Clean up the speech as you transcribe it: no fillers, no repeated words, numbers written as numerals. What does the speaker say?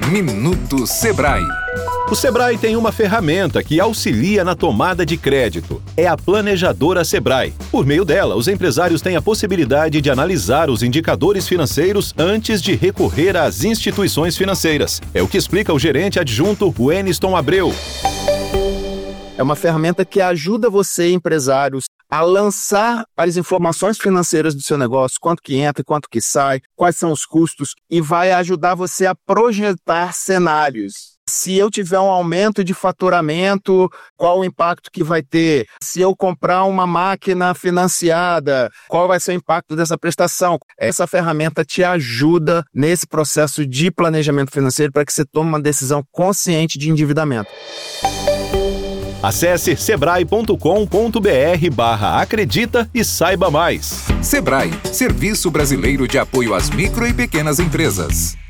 Minuto Sebrae. O Sebrae tem uma ferramenta que auxilia na tomada de crédito. É a Planejadora Sebrae. Por meio dela, os empresários têm a possibilidade de analisar os indicadores financeiros antes de recorrer às instituições financeiras. É o que explica o gerente adjunto Weniston Abreu. É uma ferramenta que ajuda você, empresários, a lançar as informações financeiras do seu negócio, quanto que entra, quanto que sai, quais são os custos, e vai ajudar você a projetar cenários. Se eu tiver um aumento de faturamento, qual o impacto que vai ter? Se eu comprar uma máquina financiada, qual vai ser o impacto dessa prestação? Essa ferramenta te ajuda nesse processo de planejamento financeiro para que você tome uma decisão consciente de endividamento. Acesse sebrae.com.br/acredita e saiba mais. Sebrae, Serviço Brasileiro de Apoio às Micro e Pequenas Empresas.